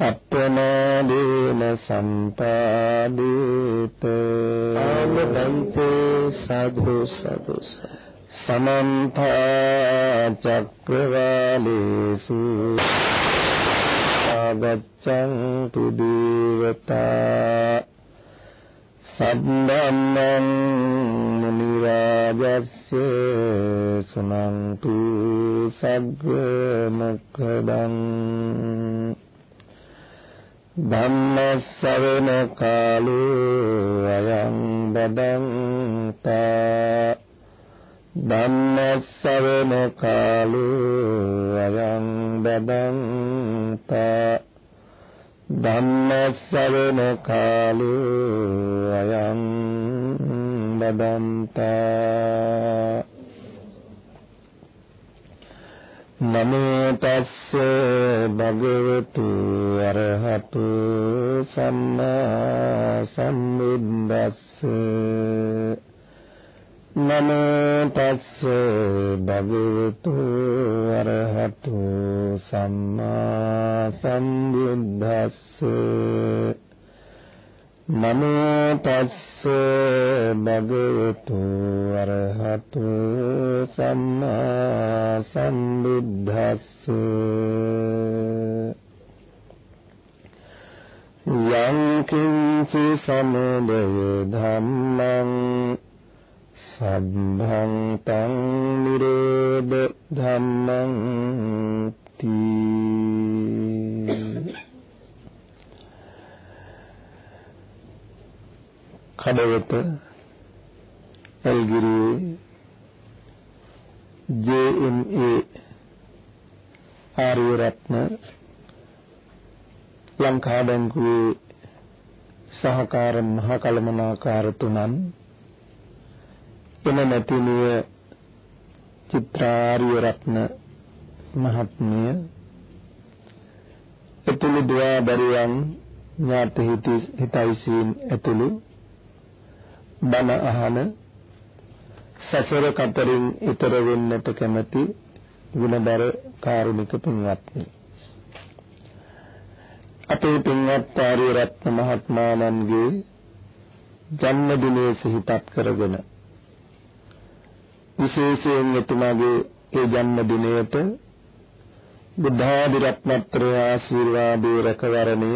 අප්‍රමාදේන සම්පාදිත ආමදන්තේ සාධු සාධු සමන්ත චක්‍රවාලේසු ආගච්ඡන්තු දේවතා සම්මං මුනි රාජස්ස සුනන්තු සග්ග මොක්ඛදං ධම්ම ශ්‍රවණ කාලෝ අයං බදන්තා ධම්ම ශ්‍රවණ කාලෝ අයං බදන්තා ධම්ම ශ්‍රවණ කාලෝ අයං බදන්තා නමෝ තස්ස භගවතු අරහතු සම්මා සම්බුද්දස්ස නමෝ තස්ස භගවතු අරහතු සම්මා සම්බුද්දස්ස නමෝ තස්ස භගවතු අරහතු සම්මා සම්බුද්දස්ස යං කිංචි සමුදය ධම්මං සම්භං තං නිරෝධ ධම්මං තී කඩවත එල්ගිරියේ JMA ආර්යරත්න ලංකා බැංකුවේ සහකාර මහ කළමනාකාර තුනන් එන නැතිනිය චිත්‍රාර්යරත්න මහත්මිය එතුළු දුවා දරුවන් ඥාති හිතයිසීන් ඇතුළු බණ අහන සසර කතරින් ඈතර වෙන්නට කැමැති ගුණබර කාරුණික පින්වත්නි අපේ පින්වත් ආර්යරත්න මහත්මයාණන්ගේ ජන්මදිනයේ සිහිපත් කරගෙන විශේෂයෙන් එතුමාගේ ඒ ජන්මදිනයට බුද්ධාදි රත්නත්‍රය ආශිර්වාදයේ රැකවරණය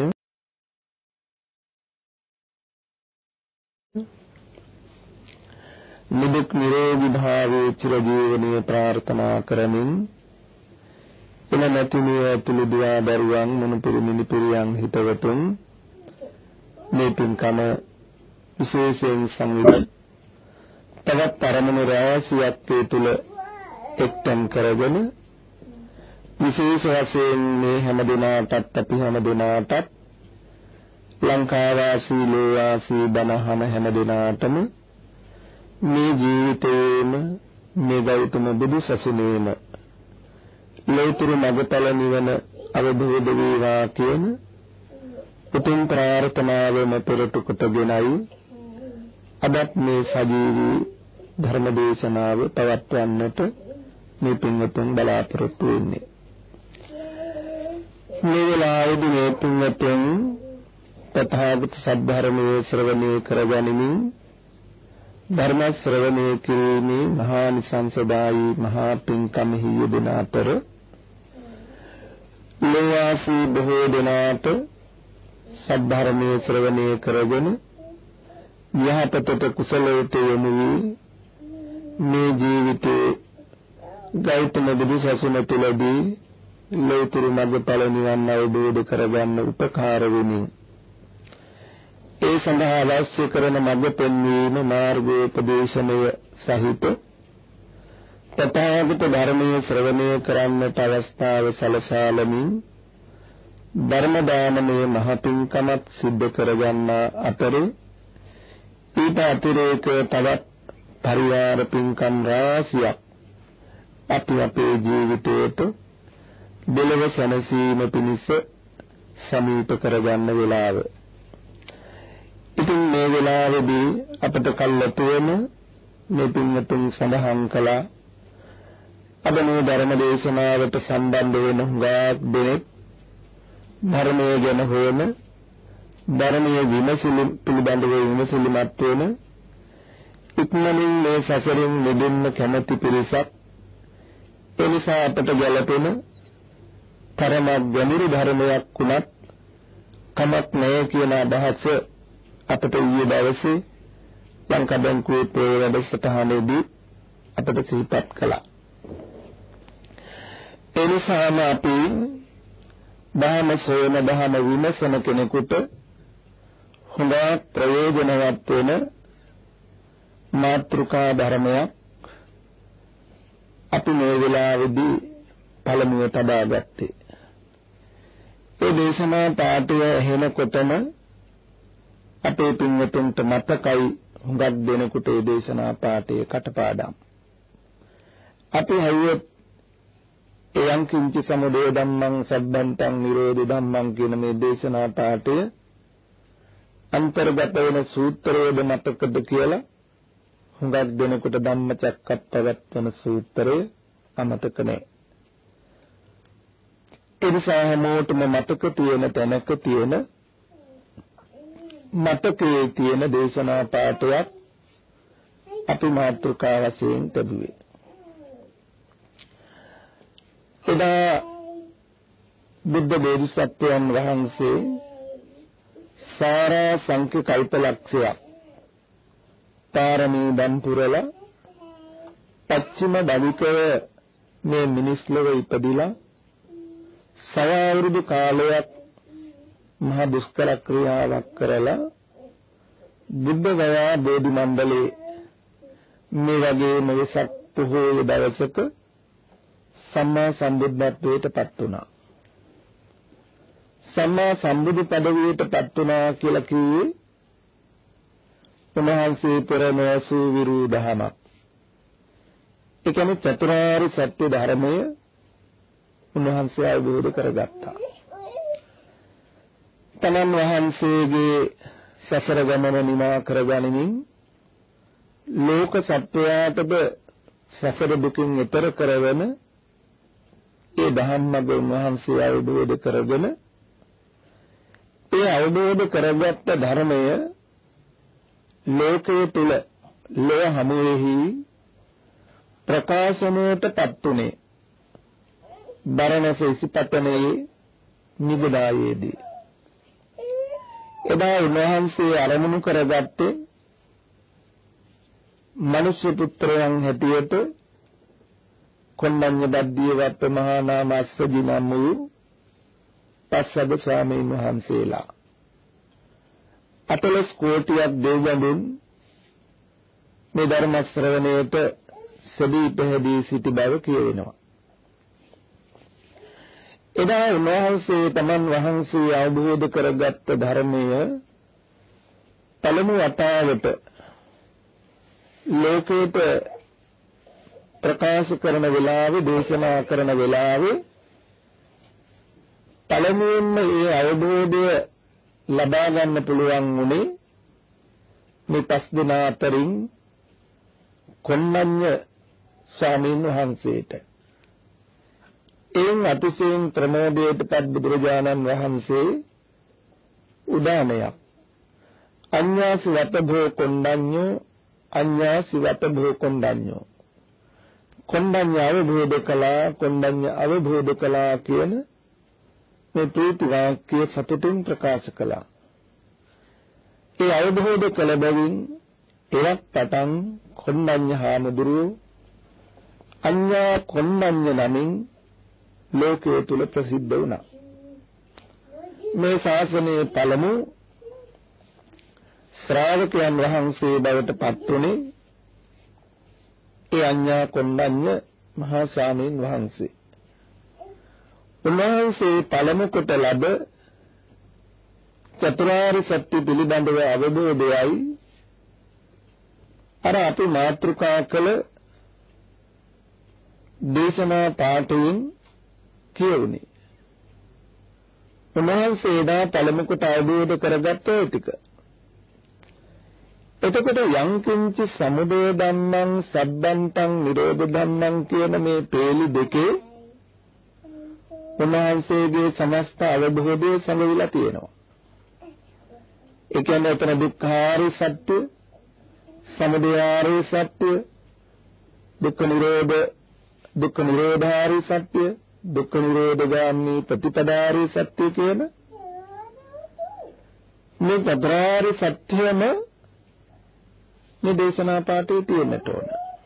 නිදුක් නිරෝගී භාවයේ චිරජීවනයේ ප්‍රාර්ථනා කරමින් එන නැතිනිය ඇතුළු දුවා දරුවන් මුණුපුරු මිනිපිරියන් හිතවතුන් මේ පින්කම විශේෂයෙන් සංවිධානය තවත් අරමුණු රාශියක් ඒ තුල එක්තෙන් කරගෙන විශේෂ වශයෙන් මේ හැම දිනාටත් අපි හැම දිනාටත් ලංකාවාසී ලෝවාසී බණහන හැම දිනාටම මේ ජීවිතේම මේ ගෞතම බුදු සසුනේම ලෞතර මඟඵල නිවන අවබෝධ වේවා කියන උතුම් ප්‍රාර්ථනාවම පෙරටු කොටගෙනයි අදත් මේ සජීවී ධර්ම දේශනාව පවත්වන්නට මේ පින්වතුන් බලාපොරොත්තු වෙන්නේ. මේ වෙලාවේදී මේ පින්වතුන් තථාගත සද්ධර්මයේ ශ්‍රවණය කරගනිමින් ධර්ම ශ්‍රවණය කිරීමේ මහා නිසංසදායී මහා පින්කමෙහි යෙදෙන අතර ලෝවාසී බොහෝ දෙනාට සද්ධර්මයේ ශ්‍රවණය කරගෙන යහපතට කුසලයට යොමු වී මේ ජීවිතේ ගෞතම බුදු සසුන තුළදී ලෞතර මඟඵල නිවන් අවබෝධ කරගන්න උපකාර වෙමින් ඒ සඳහා අවශ්‍ය කරන මඟ පෙන්වීම මාර්ගෝපදේශනය සහිත තථාගත ධර්මයේ ශ්‍රවණය කරන්නට අවස්ථාව සලසාලමින් ධර්ම දානමය මහ පින්කමත් සිද්ධ කරගන්නා අතරේ ඊට අතිරේක තවත් පරිවාර පින්කම් රාශියක් අපි අපේ ජීවිතයට දෙලොව සැනසීම පිණිස සමීප කරගන්න වෙලාව. ඉතින් මේ වෙලාවේදී අපට කල්ලාතු වෙන මේ පින්වතුන් සඳහන් කළා අද මේ ධර්ම දේශනාවට සම්බන්ධ වෙන හුඟක් දෙනෙක් ධර්මයේ ගැන හොයන ධර්මයේ පිළිබඳව විමසිලිමත් වෙන ඉක්මනින් මේ සසරින් මිදෙන්න කැමැති පිරිසක් ඒ නිසා අපට ගැළපෙන තරමක් ගැඹුරු ධර්මයක් වුණත් කමක් නැහැ කියන අදහස අපට ඊයේ දවසේ ලංකාබැංකුවේ වැඩසටහනේදී අපට සිහිපත් කළා. ඒ නිසාම අපි දහම සොයන දහම විමසන කෙනෙකුට හොඳ ප්‍රයෝජනවත් වෙන මාතෘකා ධර්මයක් අපි මේ වෙලාවේදී පළමුව තබා ගත්තේ. ඒ දේශනා පාඩය ඇහෙනකොටම අපේ පින්වතුන්ට මතකයි හුඟක් දෙනෙකුට ඒ දේශනා පාඩයේ කටපාඩම්. අපි හැයුවොත් එයන් කිංචි සමුදය ධම්මං සබ්බන්තං නිරෝධ ධම්මං කියන මේ දේශනා පාඩය අන්තර්ගත වෙන සූත්‍රයේද මතකද කියලා හුඟක් දෙනෙකුට ධම්මචක්කප්පවත්තන සූත්‍රය අමතක නැහැ. ඒ නිසා හැමෝටම මතක තියෙන තැනක තියෙන මතකයේ තියෙන දේශනා පාඩයක් අපි මාතෘකා වශයෙන් තිබුවේ. එදා බුද්ධ බෝධිසත්වයන් වහන්සේ සාරා සංඛ්‍ය කල්පලක්ෂයක් පාරමී දන් පුරලා පච්චිම දවිකය මේ මිනිස් ලොව ඉපදිලා සවවරුදු කාලයක් මහ දුෂ්කර ක්‍රියාවක් කරලා බුද්ධ ගයා බෝධි මණ්ඩලේ මේ වගේ මෙසක් පොහොය දවසක සම්මා සම්බුද්ධත්වයට පත් වුණා. සම්මා සම්බුදු පදවියට පත් වුණා කියලා කිව්වේ උන්වහන්සේ පෙරමැසු විරු දහමක්. ඒ කියන්නේ චතුරාර්ය සත්‍ය ධර්මය උන්වහන්සේ අවබෝධ කරගත්තා. තමන් වහන්සේගේ සසර ගමන නිමා කරගනිමින් ලෝක සත්වයාටද සසර දුකින් එතර කරවන ඒ ධම්මග උන්වහන්සේ අවබෝධ කරගෙන ඒ අවබෝධ කරගත්ත ධර්මය ලෝකයේ තුල ලෝක හමුවේහි ප්‍රකාශනයටපත් උනේ බරණැස ඉසිපතනේ නිබදායේදී. එදා උන්වහන්සේ අරමුණු කරගත්තේ මනුෂ්‍ය පුත්‍රයන් හැටියට කොණ්ඩඤ්ඤ බද්දිය වත්ත මහා නාම අස්සජි නම් වූ පස්සබ ස්වාමීන් වහන්සේලා 40 කෝටියක් දෙවියන්ුන් මේ ධර්ම ශ්‍රවණයට සදී පැහැදී සිටි බව කියවෙනවා. එදා උන්වහන්සේ තමන් වහන්සේ අවබෝධ කරගත් ධර්මය පළමු වතාවට ලෝකයට ප්‍රකාශ කරන වෙලාවේ දේශනා කරන වෙලාවේ පළමුවෙන්ම මේ අවබෝධය ලබා ගන්න පුළුවන් උනේ මේ පස් දෙනා අතරින් කොණ්ඩඤ්ඤ ස්වාමීන් වහන්සේට. එයින් අතිශයින් ප්‍රමෝදයටපත් බුදුරජාණන් වහන්සේ උදානයක් අඤ්ඤාසි වතභෝ කොණ්ඩඤ්ඤෝ අඤ්ඤාසි වතභෝ කොණ්ඩඤ්ඤෝ කොණ්ඩඤ්ඤ අවබෝධ කළා කොණ්ඩඤ්ඤ අවබෝධ කළා කියන මේ ප්‍රීති වාක්‍ය සතුටින් ප්‍රකාශ කළා. ඒ අවබෝධ කළ බැවින් එවක් පටන් කොණ්ඩඤ්ඤ හාමුදුරුවෝ අඤ්ඤා කොණ්ඩඤ්ඤ නමින් ලෝකයේ තුල ප්‍රසිද්ධ වුණා. මේ ශාසනයේ පළමු ශ්‍රාවකයන් වහන්සේ බවට පත් වුණේ ඒ අඤ්ඤා කොණ්ඩඤ්ඤ මහා ස්වාමීන් වහන්සේ. උන්වහන්සේ පළමු කොට ලැබ චතුරාර්ය සත්‍ය පිළිබඳව අවබෝධයයි අර අපි මාතෘකා කළ දේශනා පාඨයෙන් කියුනේ. උන්වහන්සේ එදා පළමු කොට අවබෝධ කරගත්ත ඒ ටික. එතකොට යංකින්ච සමුදය ධම්මං සබ්බන්තං නිරෝධ ධම්මං කියන මේ පේලි දෙකේ උන්වහන්සේගේ සමස්ත අවබෝධය සමවිලා තියෙනවා. ඒ කියන්නේ එතන දුක්ඛාරි සත්‍ය, සමුදයාරි සත්‍ය, දුක්ඛ නිරෝධාරි සත්‍ය, දුක්ඛ නිරෝධගාමී ප්‍රතිපදාරි සත්‍ය කියන මේ චතුරාර්ය සත්‍යම මේ දේශනා පාඨයේ තියෙන්නට ඕන.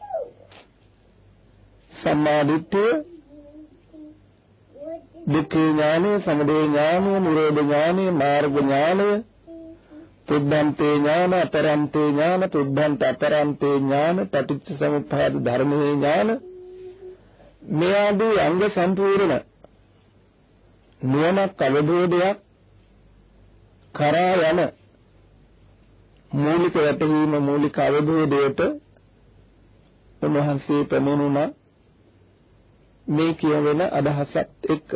සම්මා දිට්ඨිය, දුක්ඛ ඥානය, සමුදය ඥානය, නිරෝධ ඥානය, මාර්ග ඥානය, පුද්ධන්තේ ඥාන, අපරන්තේ ඥාන, පුද්ධන්ත අපරන්තේ ඥාන, පටිච්ච සමුප්පාද ධර්මයේ ඥාන, මේ ආදී අංග සම්පූර්ණ නුවණක් අවබෝධයක් කරා යන මූලික වැටහීම, මූලික අවබෝධයට උන්වහන්සේ ප්‍රමුණුණා මේ කියවෙන අදහසත් එක්ක.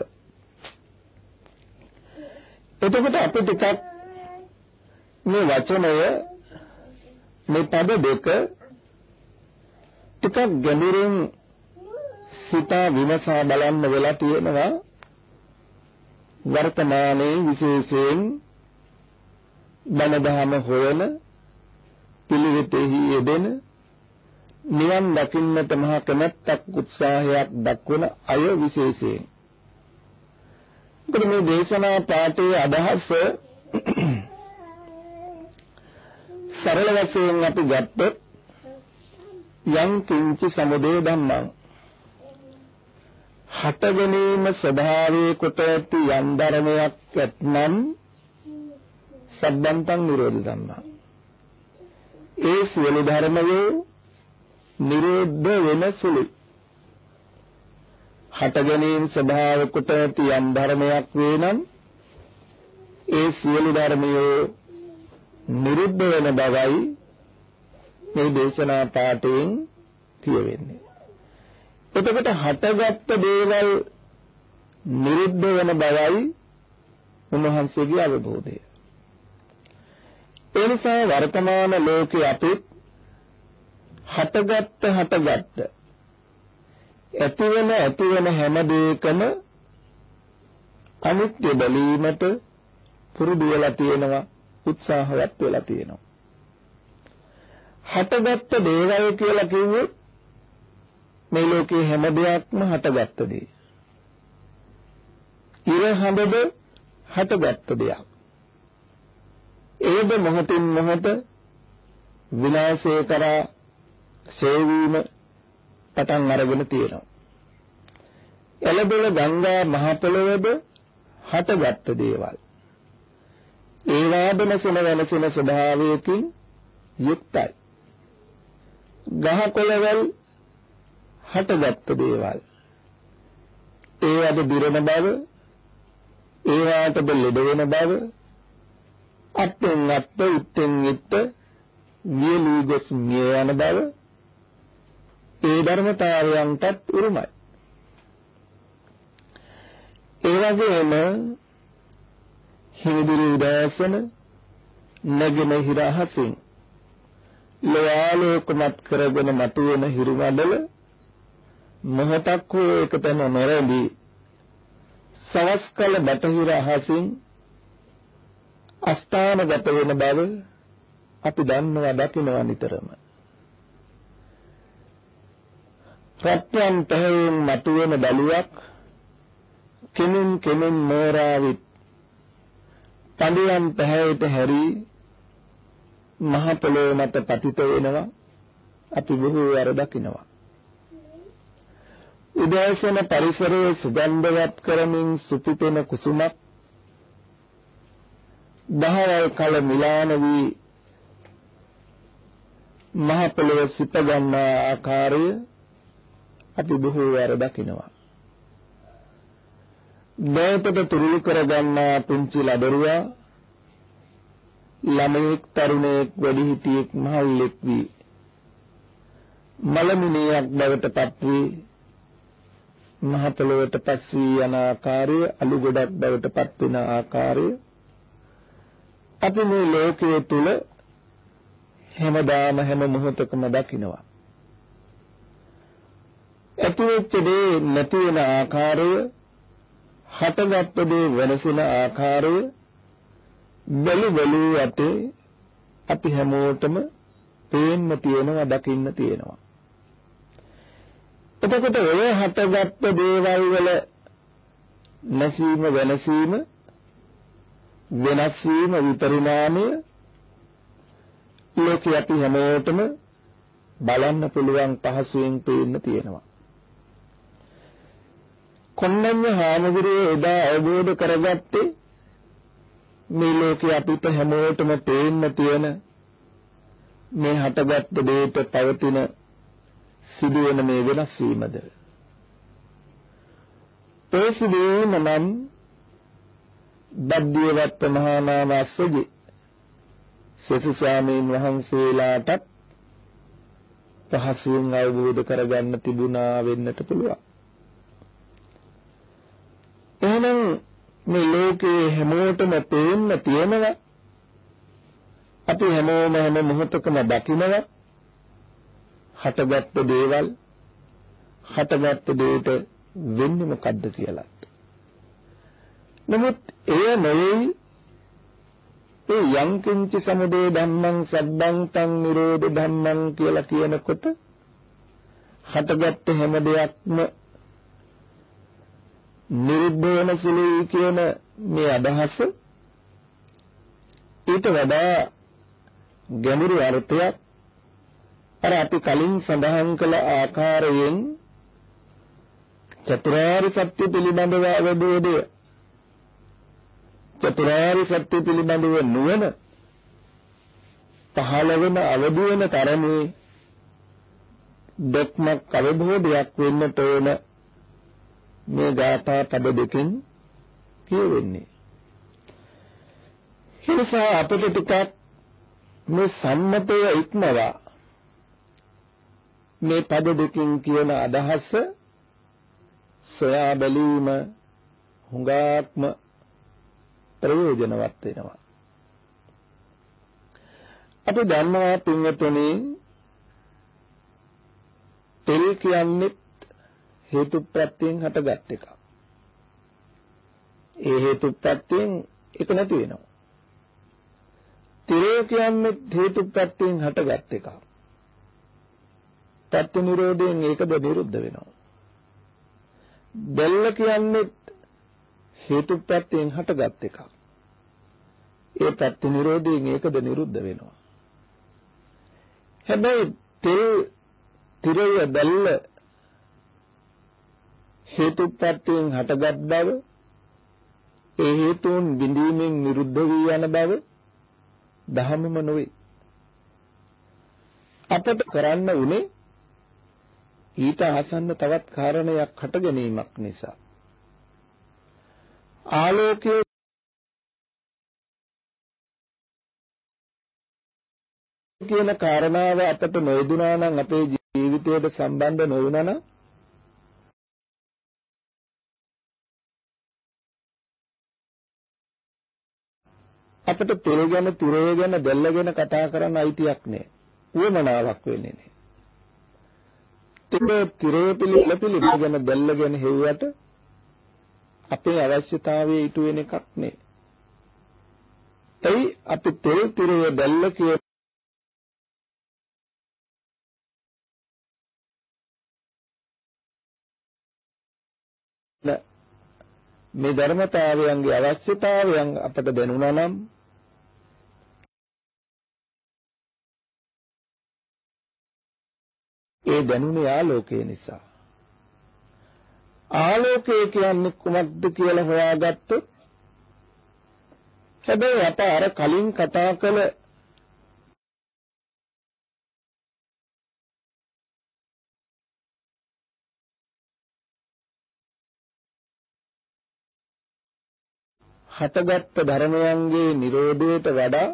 එතකොට අපි ටිකක් මේ වචනය, මේ පද දෙක ටිකක් ගැඹුරින් සිතා විමසා බලන්න වෙලා තියෙනවා. වර්තමානයේ විශේෂයෙන් බණ දහම හොයන, පිළිවෙතෙහි යෙදෙන, නිවන් දකින්නට මහ කැමැත්තක් උත්සාහයක් දක්වන අය විශේෂයෙන්. මේ දේශනා පාඨයේ අදහස සරල වශයෙන් අපි ගත්තොත් යම් කිංචි සමුදය ධම්මං, හට ගැනීම ස්වභාවයේ කොට ඇති යම් ධර්මයක් ඇතනම් සබ්බන්තං නිරෝධ ධම්මං, ඒ සියලු ධර්මයෝ නිරෝධ වෙන සුළුයි. හට ගැනීම ස්වභාව කොට ඇති යම් ධර්මයක් වේනම් ඒ සියලු ධර්මයෝ නිරුද්ධ වෙන බවයි මේ දේශනා පාඨයෙන් කියවෙන්නේ. එතකොට හටගත් දේවල් නිරුද්ධ වෙන බවයි උන්වහන්සේගේ අවබෝධය. ඒ නිසා වර්තමාන ලෝකයේ අපි හටගත් ඇතිවෙන හැම දෙයකම අනිත්‍ය බැලීමට පුරුදු වෙලා තියෙනවා, උත්සාහවත් වෙලා තියෙනවා. හටගත් දේවල් කියලා කිව්වොත් මේ ලෝකේ හැම දෙයක්ම හටගත් දේ. ඉර හඳද හටගත් දෙයක්. ඒද මොහොතින් මොහොත විනාශය කරා සේවීම පටන් අරගෙන තියෙනවා. එළදෙල ගංගා මහ පොළොවේද හටගත් දේවල්. ඒ වාදන වෙනසෙන ස්වභාවයකින් යුක්තයි. ගහ කොළවල් හටගත් දේවල්. ඒ අද දිරන බව, ඒ වාටද ලෙඩ වෙන බව, අත්ෙන් අත්, ඉත්ෙන් ඉත් වියලී ගොස් මිය යන බව, ඒ ධර්මතාවයන්ටත් උරුමයි. ඒ වගේම හිමිදිරි උදෑසන නැගෙන හිර අහසින් ලෝආලෝකමත් කරගෙන මතුවෙන හිරුමඩල මොහොතක් හෝ එකතැන නොරැඳී සවස් කල බටහිර අහසින් අස්ථානගත වෙන බව අපි දන්නවා, දකිනවා නිතරම. රත්යන් පැහැයෙන් මතුවෙන බැලුවක් කෙමින් මෝරාවිත් පඬියන් පැහැයට හැරී මහ පොළොව මත පතිත වෙනවා, අපි බොහෝ වර දකිනවා. උදෑසන පරිසරයේ සුගන්ධවත් කරමින් සුපිතෙන කුසුමක් දහවල් කල මිලාන වී මහ පොළොව සිප ගන්නා ආකාරය අපි බොහෝ වර දකිනවා. දෑතට තුරුළු කර ගන්නා පුංචි ලදරුවා ළමයෙක්, තරුණයෙක්, වැඩිහිටියෙක්, මහල්ලෙක් වී මලමිනියක් බවට පත් වී මහ පොළොවට පස් වී යන ආකාරය, අලු ගොඩක් බවට පත් වෙන ආකාරය අපි මේ ලෝකයේ තුල හැමදාම හැම මොහොතකම දකිනවා. ඇතිවෙච්ච දේ නැති වෙන ආකාරය, හටගත් දේ වෙනසෙන ආකාරය බැලු යතේ අපි හැමෝටම පේන්න තියෙනවා, දකින්න තියෙනවා. එතකොට ඔය හටගත් දේවල් වල නැසීම, වෙනසීම, වෙනස් වීම, විපරිණාමය ලෝකේ අපි හැමෝටම බලන්න පුළුවන්, පහසුවෙන් පේන්න තියෙනවා. කොණ්ඩඤ්ඤ හාමුදුරුවෝ එදා අවබෝධ කරගත්තේ මේ ලෝකේ අපිට හැමෝටම පේන්න තියෙන මේ හටගත් දෙයට පවතින සිදුවෙන මේ වෙනස් වීමද. ඒ සිදුවීම නම් බද්දියවත්ත මහා නාමස්සගේ සෙසු ස්වාමීන් වහන්සේලාටත් පහසුවෙන් අවබෝධ කරගන්න තිබුණා වෙන්නට පුළුවන්. එහෙනම් මේ ලෝකේ හැමෝටම පේන්න තියෙනවා, අපි හැමෝම හැම මොහොතකම දකිනවා හටගත් දේවල්. හටගත් දෙයට වෙන්නේ මොකද්ද කියලා. නමුත් එය නෙවෙයි ඒ යංකින්ච සමුදය ධම්මං සබ්බං තං නිරෝධ ධම්මං කියලා කියනකොට හටගත් හැම දෙයක්ම නිරුද්ධ වෙන සුළුයි කියන මේ අදහස ඊට වඩා ගැඹුරු අර්ථයක් අර අපි කලින් සඳහන් කළ ආකාරයෙන් චතුරාර්ය සත්‍ය පිළිබඳව අවබෝධය, චතුරාර්ය සත්‍ය පිළිබඳව නුවණ පහළ වෙන, අවදි වෙන තරමේ දෙක්මක් අවබෝධයක් වෙන්නට ඕන මේ ගාථා පද දෙකෙන් කියවෙන්නේ. එනිසා අපිට ටිකක් මේ සම්මතය ඉක්මවා මේ පද දෙකෙන් කියන අදහස සොයා බැලීම හුඟක්ම ප්‍රයෝජනවත් වෙනවා. අපි දන්නවා පින්වතුනි, තෙල් කියන්නේ හේතුප්‍රත්‍යයෙන් හටගත් එකක්. ඒ හේතුප්‍රත්‍යයෙන් ඒක නැති වෙනවා. තිරය කියන්නේ හේතුප්‍රත්‍යයෙන් හටගත් එකක්. ප්‍රත්‍ය නිරෝධයෙන් ඒකද නිරුද්ධ වෙනවා. බෙල්ල කියන්නේ හේතුප්‍රත්‍යයෙන් හටගත් එකක්. ඒ ප්‍රත්‍ය නිරෝධයෙන් ඒකද නිරුද්ධ වෙනවා. හැබැයි තෙල්, තිරය, බෙල්ල හේතුප්‍රත්‍යයෙන් හටගත් බව, ඒ හේතුන් බිඳීමෙන් නිරුද්ධ වී යන බව දහමම නොවේ. අපට කරන්න උනේ ඊට ආසන්න තවත් කාරණයක් හට ගැනීමක් නිසා. ආලෝකයේ කියන කාරණාව අපට නොයදුනා නම්, අපේ ජීවිතයට සම්බන්ධ නොවුණා නම් අපිට තෙල් ගැන, තිරය ගැන, දැල්ල ගැන කතා කරන්න අයිතියක් නැහැ. උවමනාවක් වෙන්නේ නැහැ. තිරය පිළිබඳ ගැන, දැල්ල ගැන හෙව්වට අපේ අවශ්‍යතාවයේ ඉටු වෙන එකක් නේ. එයි අපි තෙල්, තිරය, දැල්ල කියන මේ ධර්මතාවයන්ගේ අවශ්‍යතාවයන් අපට දැනුණා නම් ඒ දැනුනේ ආලෝකය නිසා. ආලෝකය කියන්නේ කුමක්ද කියලා හොයාගත්තොත්, හැබැයි අප අර කලින් කතා කළ හටගත් ධර්මයන්ගේ නිරෝධයට වඩා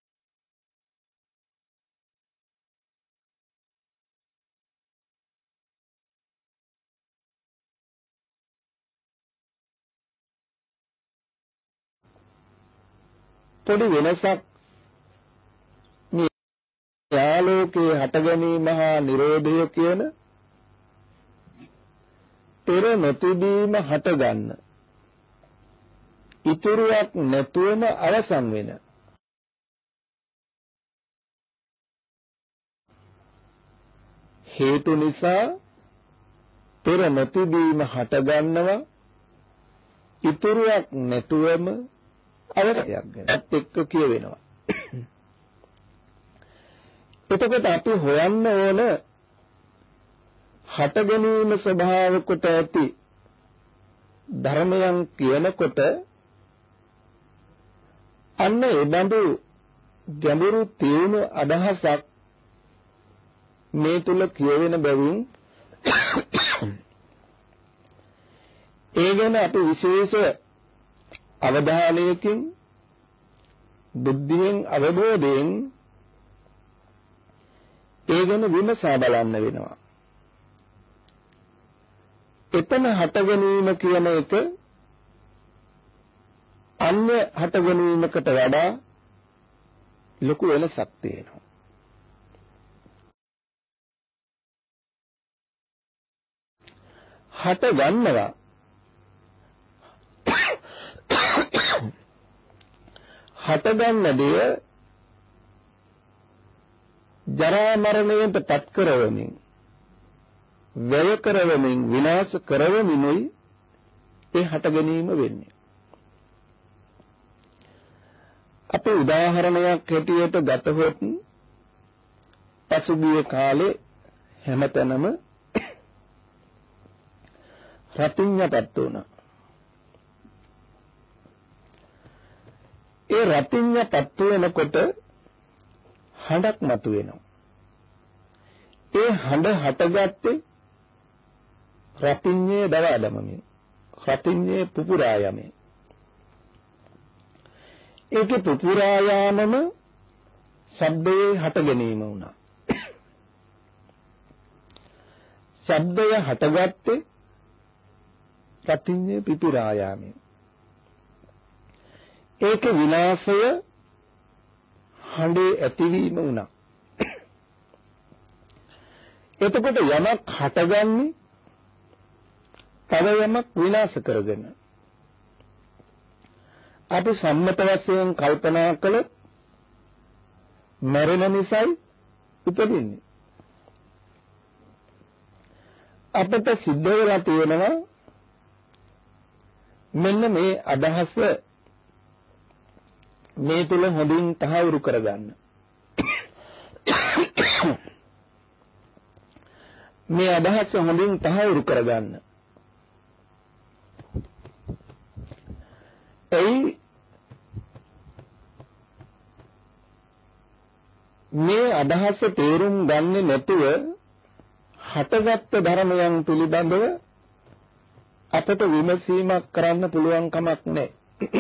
පොඩි වෙනසක් මේ ආලෝකයේ හට ගැනීම හා නිරෝධය කියන පෙර නොතිබීම හටගන්න, ඉතුරුවක් නැතුවම අවසන් වෙන හේතු නිසා පෙර නොතිබීම හට ගන්නවා ඉතුරුවක් නැතුවම අවසයක් ගැනත් එක්ක කියවෙනවා. එතකොට අපි හොයන්න ඕන හට ගැනීම ස්වභාව කොට ඇති ධර්මයන් කියනකොට අන්න ඒ බඳු ගැඹුරු තේරුණු අදහසක් මේ තුල කියවෙන බැවින් ඒ ගැන අපි විශේෂ අවධානයකින් බුද්ධියෙන් අවබෝධයෙන් ඒ ගැන විමසා බලන්න වෙනවා. එතන හට ගැනීම කියන එක අන්‍ය හට ගැනීමකට වඩා ලොකු වෙනසක් තියෙනවා. හට ගන්නවා හට ගන්න දේ ජරා මරණයට පත් කරවමින් වැය කරවමින් විනාශ කරවමිනුයි ඒ හට ගැනීම වෙන්නේ. අපි උදාහරණයක් හැටියට ගතහොත් පසුගිය කාලේ හැමතැනම රතිඤ්ඤපත් වුණා. ඒ රතිඤ්ඤපත් වෙනකොට හඬක් මතුවෙනවා. ඒ හඬ හටගත්තේ රතිඤ්ඤේ දවා දමමින්. රතිඤ්ඤේ පුපුරා යමින්. ඒකේ පුපුරා යාමම ශබ්දයේ හට ගැනීම වුණා. ශබ්දය හටගත්තේ රතිඤ්ඤේ පිපුරා යාමෙන්. ඒකේ විනාශය හඬේ ඇතිවීම වුණා. එතකොට යමක් හටගන්නේ තව යමක් විනාශ කරගෙන. අපි සම්මත වශයෙන් කල්පනා කළොත් මරණ නිසායි උපදින්නේ. අපට සිද්ධ වෙලා තියෙනවා මෙන්න මේ අදහස මේ තුල හොඳින් තහවුරු කරගන්න. මේ අදහස හොඳින් තහවුරු කරගන්න. මේ අදහස තේරුම් ගන්නේ නැතුව හටගත් ධර්මයන් පිළිබඳව අපට විමසීමක් කරන්න පුළුවන් කමක් නැහැ.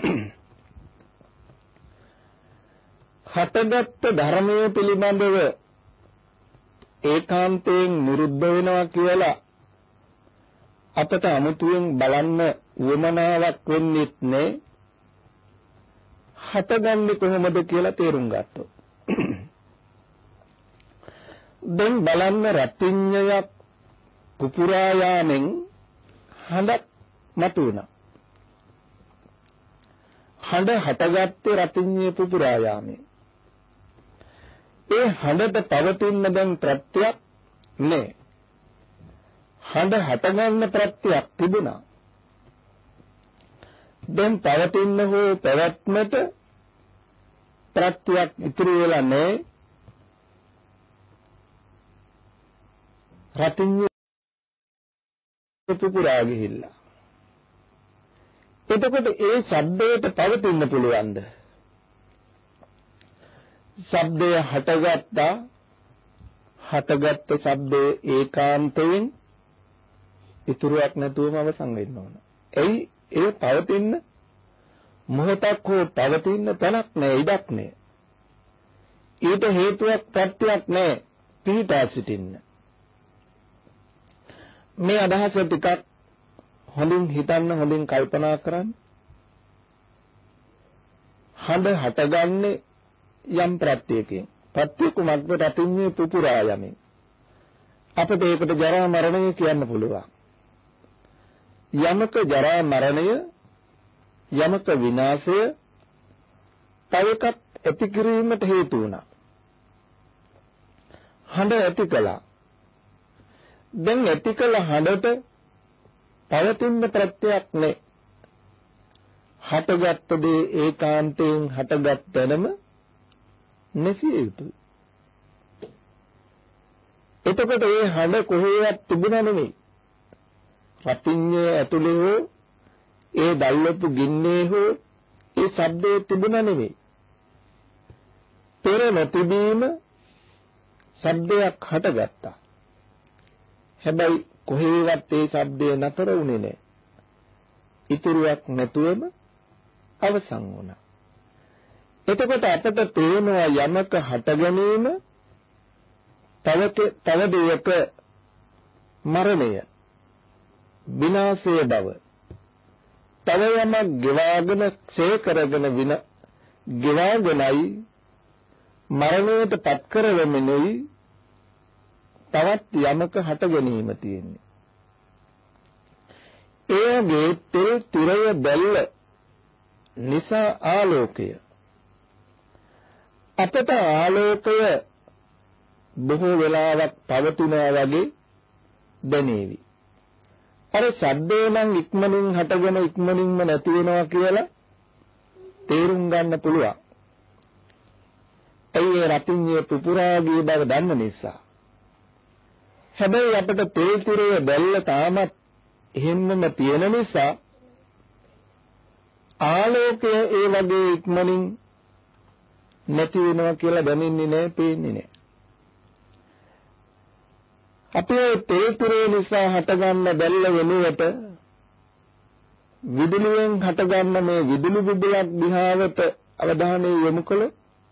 හටගත් ධර්මයේ පිළිබඳව ඒකාන්තයෙන් නිරුද්ධ වෙනවා කියලා අපට අමුතුවෙන් බලන්න වමනාවක් වෙන්නේ නැහැ. හටගන්නේ කොහොමද කියලා තේරුම් ගත්තොත්. දැන් බලන්න රතිඤ්ඤයක් පුපුරා යාමෙන් හඬක් මතුවුණා. හඬ හටගත්තේ රතිඤ්ඤේ පුපුරා යාමෙන්. ඒ හඬට පවතින දැන් ප්‍රත්‍යක් නෑ. හඬ හටගන්න ප්‍රත්‍යක් තිබුණා. දැන් පවතින හෝ පැවැත්මට ප්‍රත්‍යක් ඉතුරු වෙලා නෑ. රතිඤ්ඤේ පුපුරා ගිහිල්ලා. එතකොට ඒ ශබ්දයට පවතින්න පුළුවන්ද? ශබ්දය හටගත්තා. හටගත්ත ශබ්දයේ ඒකාන්තයෙන් ඉතුරුවක් නැතුවම අවසන් වෙන්න ඕන. එයි ඒ පවතින මොහොතක් හෝ පවතින තැනක් නෑ, ඉඩක් නෑ. ඊට හේතුවක් ප්‍රත්‍යක් නෑ පිහිටා සිටින්න. මේ අදහස ටිකක් හොඳින් හිතන්න, හොඳින් කල්පනා කරන්න. හඬ හටගන්නේ යම් ප්‍රත්‍යයකින්. ප්‍රත්‍ය කුමක්ද? රතිඤ්ඤේ පුපුරා යමින්. අපිට ඒකට ජරා මරණය කියන්න පුළුවන්. යමක ජරා මරණය යමක විනාශය තව එකක් ඇති කිරීමට හේතු වුණා. හඬ ඇති කළා. දැන් ඇති කළ හඬට පවතින ප්‍රත්‍යක් නැහැ. හටගත් දේ ඒකාන්තයෙන් හටගත් තැනම නැසිය යුතුයි. එතකොට ඒ හඬ කොහේවත් තිබුණා නෙමෙයි. රතිඤ්ඤය ඇතුලේ හෝ ඒ දැල්වපු ගින්නේ හෝ ඒ ශබ්දයේ තිබුණා නෙමෙයි. පෙර නොතිබීම ශබ්දයක් හටගත්තා. හැබැයි කොහේවත් ඒ ශබ්දය නතර වුණේ නැහැ. ඉතුරුවක් නැතුවම අවසන් වුණා. එතකොට අපට පේනවා යමක හට ගැනීම තව දෙයක මරණය විනාශය බව. තව යමක් ගෙවාගෙන ක්ෂය කරගෙන ගෙවාගෙනයි මරණයට පත් කරවෙමිනුයි තවත් යමක හට ගැනීම තියෙන්නේ. එයගේ තෙල් තිරය බැල්ල නිසා ආලෝකය. අපට ආලෝකය බොහෝ වෙලාවක් පවතිනවා වගේ දැනේවි. අර ශබ්දේ නම් ඉක්මනින් හටගෙන ඉක්මනින්ම නැති වෙනවා කියලා තේරුම් ගන්න පුළුවන්. ඒ රතිඤ්ඤය පුපුරාගේ බව දන්න නිසා. හැබැයි අපිට තෙල් තිරය බැල්ල තාමත් එහෙම්මම තියෙන නිසා ආලෝකය ඒ වගේ ඉක්මනින් නැති වෙනවා කියලා දැනෙන්නේ නැහැ, පේන්නේ නැහැ. අපේ තෙල් තිරය නිසා හටගන්න බැල්ල වෙනුවට විදුලියෙන් හටගන්න මේ විදුලි බුබුලක් දිහාවට අවධානය යොමු කළොත්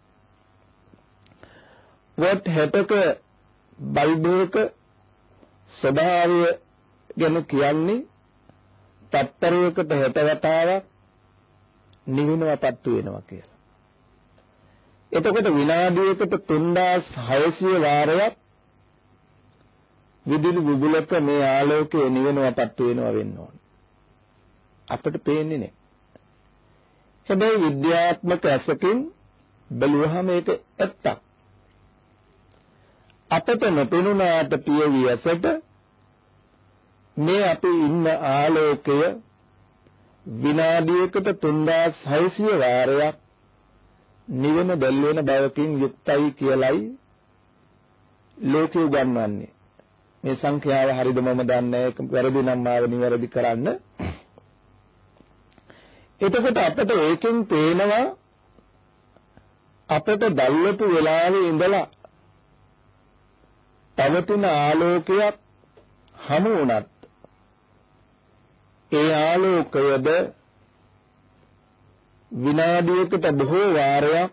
වොට් 60ක බල්බයක ස්වභාවය ගැන කියන්නේ තත්පරයකට 60 වතාවක් නිවෙනවපත්තු වෙනවා කියලා. එතකොට විනාඩියකට 3600 වාරයක් විදුලි බුබුලක මේ ආලෝකය නිවෙනවපත්තු වෙනවා වෙන්න ඕන. අපිට පේන්නේ නැහැ. හැබැයි විද්‍යාත්මක ඇසකින් බැලුවහම ඒක ඇත්තක්. අපට නොපෙනුනාට පියවි ඇසට මේ අපි ඉන්න ආලෝකය විනාඩියකට 3600 වාරයක් නිවන බැල් වෙන බවකින් යුක්තයි කියලයි ලෝකෙ උගන්වන්නේ. මේ සංඛ්‍යාව හරිද මම දන්නේ නැහැ. වැරදි නම් මාව නිවැරදි කරන්න. එතකොට අපට ඒකෙන් පේනවා අපට දැල්වපු වෙලාවේ ඉඳලා පවතින ආලෝකයක් හමු වුණත් ඒ ආලෝකයද විනාඩියකට බොහෝ වාරයක්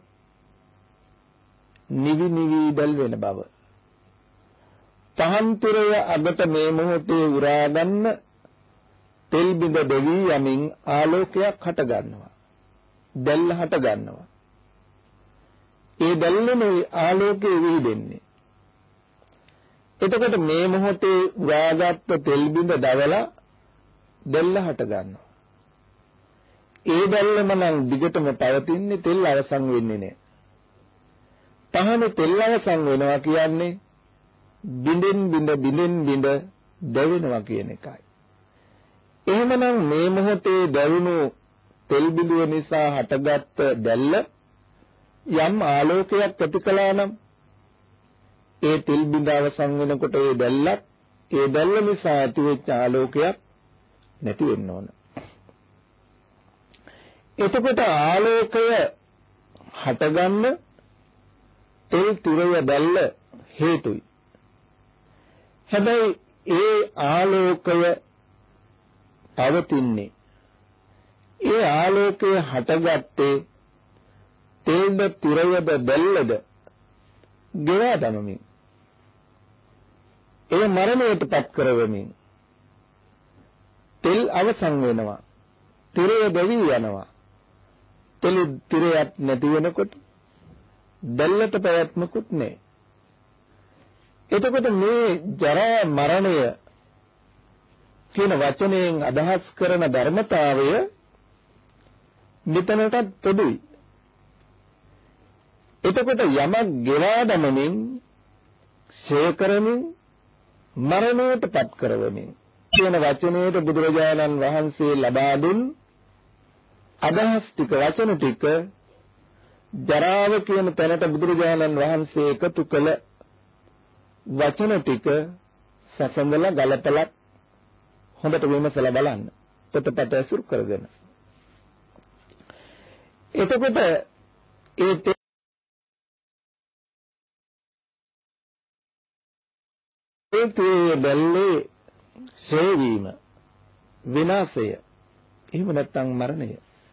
නිවි දැල් වෙන බව. පහන්තරය අගට මේ මොහොතේ උරා ගන්න තෙල් බිඳ දෙවි යමින් ආලෝකයක් හට ගන්නවා. දැල්ල හට ගන්නවා. ඒ දැල්ලේ ආලෝකය විහිදෙන්නේ. එතකොට මේ මොහොතේ උරාගත් තෙල් බිඳ දවලා දැල්ල හට ගන්නවා. ඒ දැල්ලම නම් දිගටම පවතින්නේ, තෙල් අවසන් වෙන්නේ නැහැ. පහන තෙල් අවසන් වෙනවා කියන්නේ බිඳෙන් දැවෙනවා කියන එකයි. එහෙමනම් මේ මොහොතේ දැවුණු තෙල් බිඳුව නිසා හටගත් දැල්ල යම් ආලෝකයක් ඇති කළා නම් ඒ තෙල් බිඳ අවසන් වෙනකොට ඒ දැල්ල නිසා ඇතිවෙච්ච ආලෝකයක් නැති වෙන්න ඕන. එතකොට ආලෝකය හටගන්න තෙල් තිරය දැල්ල හේතුයි. හැබැයි ඒ ආලෝකය පවතින්නේ, ඒ ආලෝකය හටගත්තේ තෙල්ද තිරයද දැල්ලද ගෙවා දමමින්, ඒ මරණයට පත් කරවමින්. තෙල් අවසන් වෙනවා, තිරය දෙවි යනවා. තිරයක් නැති වෙනකොට දැල්ලට පැවැත්මකුත් නැහැ. එතකොට මේ ජරා මරණය කියන වචනයෙන් අදහස් කරන ධර්මතාවය මෙතනටත් පොදුයි. එතකොට යමක් ගෙවා දමමින්, ඡය කරමින්, මරණයටපත් කරවමින් කියන වචනයේ බුදුරජාණන් වහන්සේ ලබා දුන් අදහස් ටික, වචන ටික ජරාව කියන තැනට බුදුරජාණන් වහන්සේ එකතු කළ වචන ටික සසඳලා ගලපලා හොඳට විමසලා බලන්න. පොතපත ඇසුරු කරගෙන. එතකොට ඒ බැල්ලේ ඡේවීම, විනාශය, එහෙම නැත්නම් මරණය.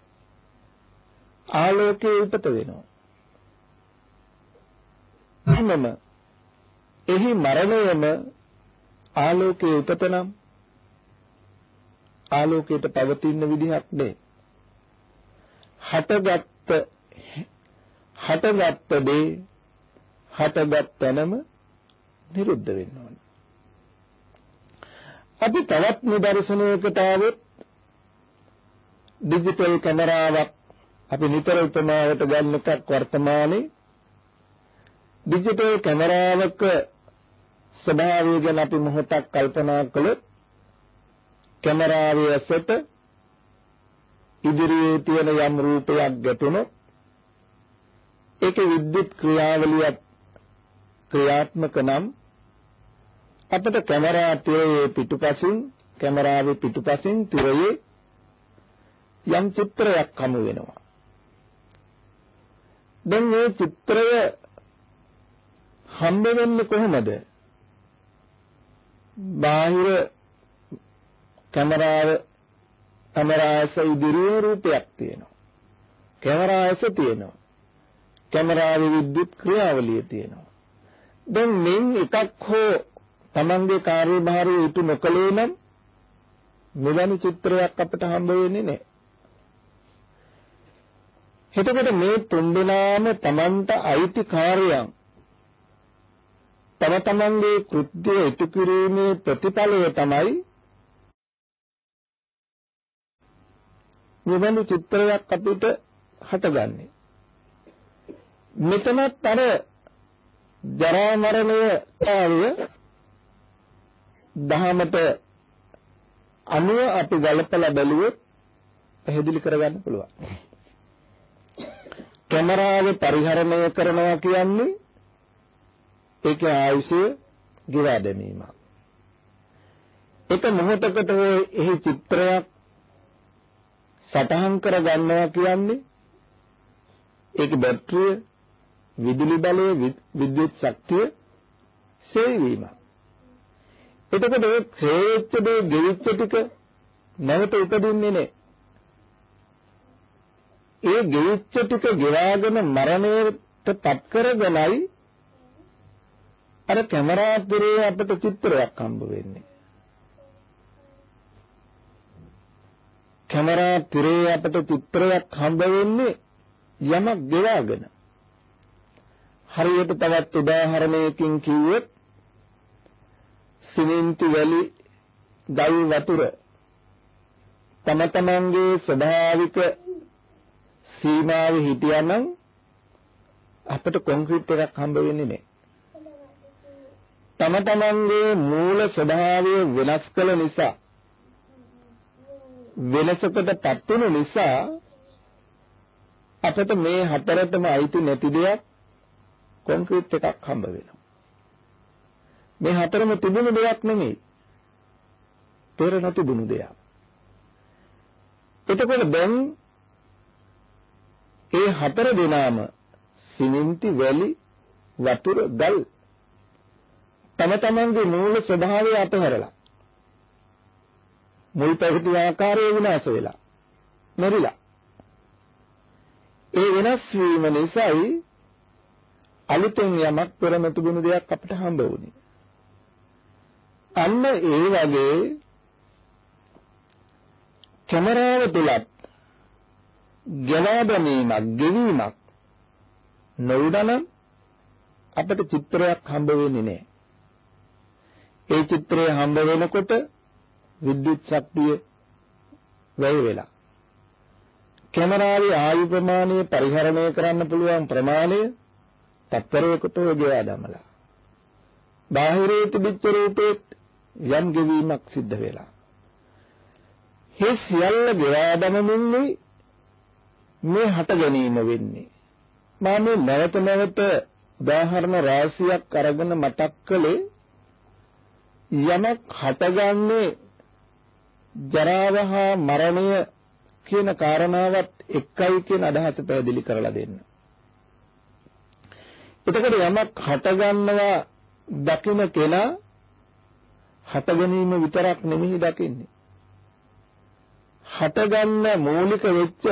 ආලෝකයේ උපත වෙනවා. එහෙමම එහි මරණයම ආලෝකයේ උපත නම් ආලෝකයට පවතින විදිහක් නෑ. හටගත්ත දේ හටගත් තැනම නිරුද්ධ වෙන්න ඕන. අපි තවත් නිදර්ශනයකට આવොත් ඩිජිටල් කැමරාවක් අපි නිතර උපමාවට ගන්න එකක් වර්තමානයේ ඩිජිටල් කැමරාවක ස්වභාවය ගැන අපි මොහොතක් කල්පනා කළොත් කැමරාවේ ඇසට ඉදිරියේ තියෙන යම් රූපයක් ගැටුණොත් ඒකේ විද්‍යුත් ක්‍රියාවලියක් ක්‍රියාත්මක නම් අපිට කැමරා තිරයේ පිටුපසින් තිරයේ යම් චිත්‍රයක් හමු වෙනවා. දැන් මේ චිත්‍රය හම්බ වෙන්නේ කොහොමද? බාහිර කැමරාවස ඉදිරියේ රූපයක් තියෙනවා. කැමරාවස තියෙනවා. කැමරාවේ විද්‍යුත් ක්‍රියාවලිය තියෙනවා. දැන් මෙන් එකක් හෝ තමන්ගේ කාර්යභාරය ඉටු නොකළේ නම් මෙවැනි චිත්‍රයක් අපිට හම්බ වෙන්නේ නැහැ. එතකොට මේ තුන්දෙනාම තමන්ට අයිති කාර්යයන් තමන්ගේ කෘත්‍ය ඉටු කිරීමේ ප්‍රතිඵලය තමයි මෙවැනි චිත්‍රයක් අපිට හටගන්නේ. මෙතනත් අර ජරා මරණය කාර්ය දහමට අනුව අපි ගලපලා බැලුවොත් පැහැදිලි කරගන්න පුළුවන්. කැමරාවේ පරිහරණය කරනවා කියන්නේ ඒකේ ආයුෂය ගෙවා දැමීම. එක මොහොතකට එහි චිත්‍රයක් සටහන් කර ගන්නවා කියන්නේ ඒක බැටරිය, විදුලි බලය, විද්‍යුත් ශක්තිය සේවීම. එතකොට ඒ ක්ෂේත්‍ර දේ ගෙවිච්ච ටික නැවත උපදින්නේ නැහැ. ඒ ගෙවිච්ච ටික ගෙවාගෙන මරණයට පත් කරගෙනයි අර කැමරා තිරේ අපිට චිත්‍රයක් හම්බ වෙන්නේ. කැමරා තිරේ අපිට චිත්‍රයක් හම්බ වෙන්නේ යමක් ගෙවාගෙන. හරියට තවත් උදාහරණයකින් කිව්වොත් සිමෙන්ති වැලි ගල් වතුර තම තමන්ගේ ස්වභාවික සීමාවේ හිටියනම් අපිට කොන්ක්‍රීට් එකක් හම්බ වෙන්නේ නැහැ. තම තමන්ගේ මූල ස්වභාවය වෙනස් කළ නිසා වෙනසකටපත් වෙන නිසා අපිට මේ හතරටම අයිති නැති දෙයක් කොන්ක්‍රීට් එකක් හම්බ වෙනවා. මේ හතරම තිබුණු දෙයක් නෙමෙයි. පෙර නොතිබුණු දෙයක්. එතකොට දැන් ඒ හතර දෙනාම සිමෙන්ති වැලි වතුර ගල් තම තමන්ගේ මූල ස්වභාවය අතහැරලා මුල් පැවති ආකාරයේ විනාශ වෙලා මෙරිලා ඒ වෙනස් වීම නිසායි අලුතෙන් යමක් පෙර නොතිබුණු දෙයක් අපිට හම්බ වුණේ. අන්න ඒ වගේ කැමරාව තුලත් ගෙවා දැමීමක්, ගෙවීමක් නොවුනනම් අපිට චිත්‍රයක් හම්බ වෙන්නේ නැහැ. ඒ චිත්‍රය හම්බ වෙනකොට විද්‍යුත් ශක්තිය වැය වෙලා කැමරාවේ ආයු ප්‍රමාණය පරිහරණය කරන්න පුළුවන් ප්‍රමාණය තත්පරයකට ගෙවා දමලා බාහිරයේ තිබිච්ච රූපේ යම් ගෙවීමක් සිද්ධ වෙලා මේ සියල්ල ගෙවා දමමින්නේ මේ හට ගැනීම වෙන්නේ මම මේ නැවත නැවත උදාහරණ රාශියක් අරගෙන මතක් කළේ යමක් හටගන්නේ ජරාව හා මරණය කියන කාරණාවත් එකයි කියන අදහස පැහැදිලි කරලා දෙන්න. එතකොට යමක් හටගන්නවා දකින්න කෙනා හට ගැනීම විතරක් නෙමෙයි දකින්නේ. හටගන්න මූලික වෙච්ච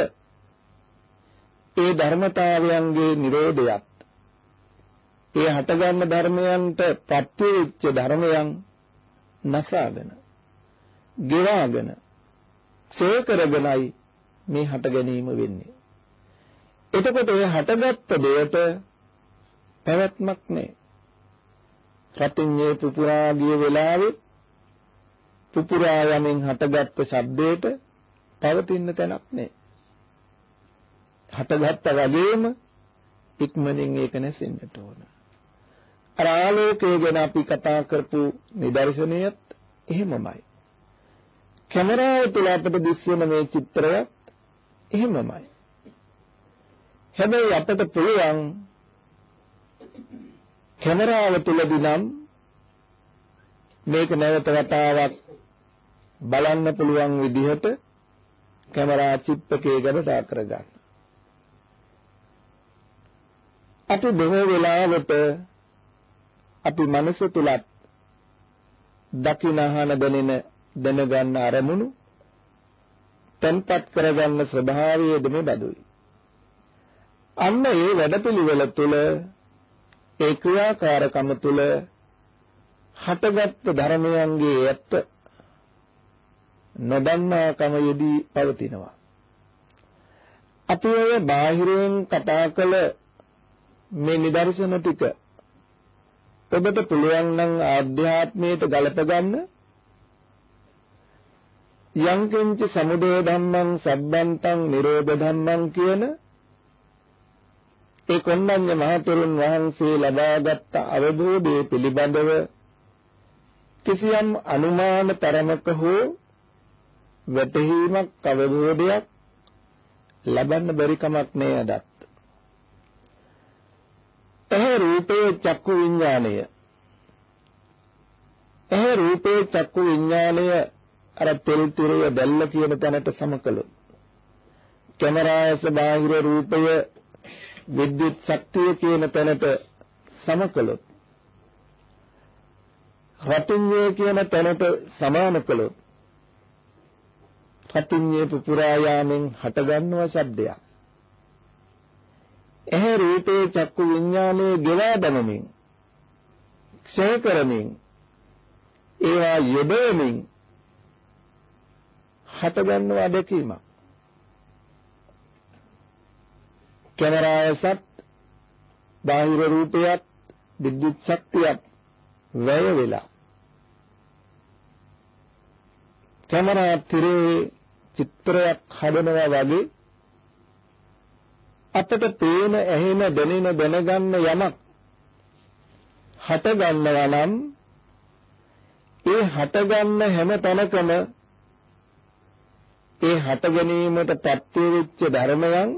ඒ ධර්මතාවයන්ගේ නිරෝධයත් ඒ හටගන්න ධර්මයන්ට ප්‍රත්‍ය වෙච්ච ධර්මයන් නසාගෙන ගෙවාගෙන ක්ෂය කරගෙනයි මේ හට ගැනීම වෙන්නේ. එතකොට ඒ හටගත්ත දෙයට පැවැත්මක් නැහැ. රතින්නේ පුපුරා ගිය වෙලාවේ පුපුරා යමින් හටගත්ත ශබ්දයට පවතින තැනක් නැහැ. හටගත්ත වගේම ඉක්මනින් ඒක නැසෙන්නට ඕන. අර ආලෝකය ගැන අපි කතා කරපු නිදර්ශනයත් එහෙමමයි. කැමරාව තුළ අපට දිස්වෙන මේ චිත්‍රයත් එහෙමමයි. හැබැයි අපට පුළුවන් කැමරාව තුළදී නම් මේක නැවත වතාවක් බලන්න පුළුවන් විදිහට කැමරා චිප් එකේ ගබඩා කරගන්න. අපි බොහෝ වෙලාවට අපි මනස තුලත් දකින අහන දැනගන්න අරමුණු තන්පත් කරගන්න ස්වභාවය දෙමෙ බදුයි. අන්න ඒ වැඩපිළිවෙල තුල ඒ ක්‍රියාකාරකම තුල හටගත් ධර්මයන්ගේ ඇත්ත නොදන්නාකම යෙදී පවතිනවා. අපි ඔය බාහිරයෙන් කතා කළ මේ නිදර්ශන ටික ඔබට පුළුවන් නම් ආධ්‍යාත්මයට ගලප ගන්න යංකින්ච සමුදය ධම්මං සබ්බන්තං නිරෝධ ධම්මං කියන ඒ කොණ්ඩඤ්ඤ මහතෙරුන් වහන්සේ ලබාගත් අවබෝධයේ පිළිබඳව කිසියම් අනුමාන තරමක හෝ වැටහීමක් අවබෝධයක් ලබන්න බැරි කමක් නෑ අදත්. එහේ රූපේ චක්කු විඥාණය. එහේ රූපේ චක්කු විඥාණය අර තෙල් තිරය බැල්ල කියන තැනට සමකලොත්. කැමරාවේ බාහිර රූපය විද්‍යුත් ශක්තිය කියන තැනට සමකලොත්. රතිඤ්ඤේ කියන තැනට සමාන කළොත්. රතිඤ්ඤේ පුපුරා යාමෙන් හටගන්නවා ශබ්දයක්. එහේ රූපේ චක්කු විඥානයේ ගෙවා දමමින් ක්ෂය කරමින් ඒවා යෙදෙමින් හටගන්නවා දැකීම. කැමරාවසත් බාහිර රූපයක් විද්‍යුත් ශක්තියක් වැය වෙලා කැමරා තිරේ චිත්‍රයක් හදනවා වගේ අපට පේන ඇහෙන දැනෙන දැනගන්න යමක් හට ගන්නවා නම් ඒ හට ගන්න හැම තැනකම ඒ හට ගැනීමට ප්‍රත්‍ය වෙච්ච ධර්මයන්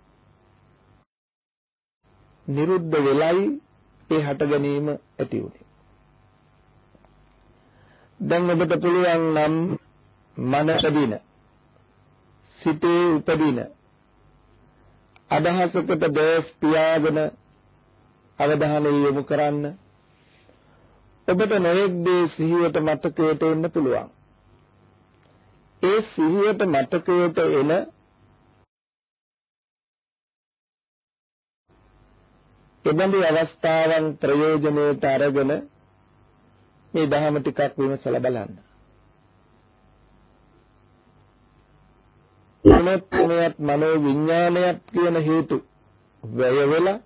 නිරුද්ධ වෙලයි ඒ හට ගැනීම ඇති උනේ. දැන් ඔබට පුළුවන් නම් මනසදින සිතේ උපදින අදහසකට දැස් පියාගෙන අවධානය යොමු කරන්න. ඔබට නොයෙක් දේ සිහියට මතකයට එන්න පුළුවන්. ඒ සිහියට මතකයට එන එබඳු අවස්ථාවන් ප්‍රයෝජනෙට අරගෙන මේ ධර්ම ටිකක් විමසලා බලන්න. මොනොත්මයත් මනෝ විඥානයත් කියන හේතු වැය වෙලා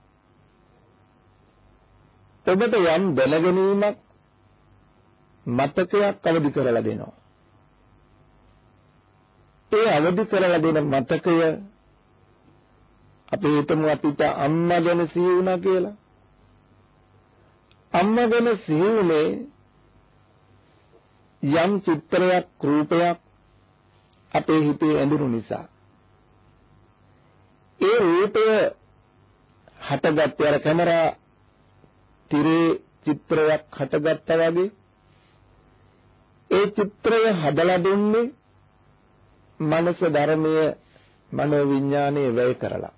ඔබට යම් දැනගැනීමක් මතකයක් අවදි කරලා දෙනවා. ඒ අවදි කරලා දෙන මතකය අපි හිතමු අපිට අම්මා ගැන සිහි වුණා කියලා. අම්මා ගැන සිහි වුණේ යම් චිත්‍රයක් රූපයක් අපේ හිතේ ඇඳුණු නිසා. ඒ රූපය හටගත්තේ අර කැමරා තිරේ චිත්‍රයක් හටගත්තා වගේ. ඒ චිත්‍රය හදලා දුන්නේ මනස ධර්මයේ මනෝ විඥානයේ වැය කරලා.